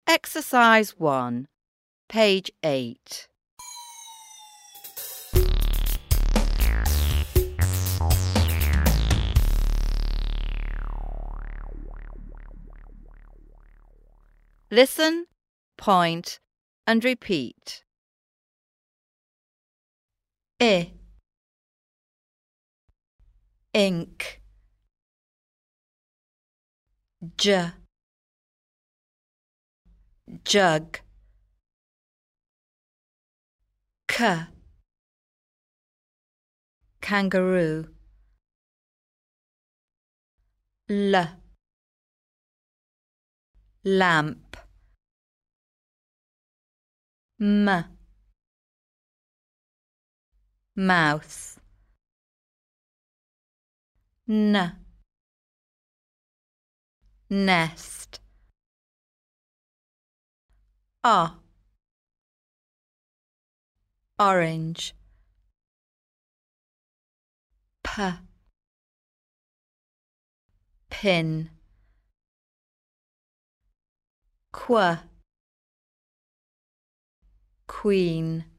Exercise 1, page 8. Listen, point, and repeat. Ink. Jug. Kangaroo. Lamp. Mouse. Nest. Orange. Pin. Queen.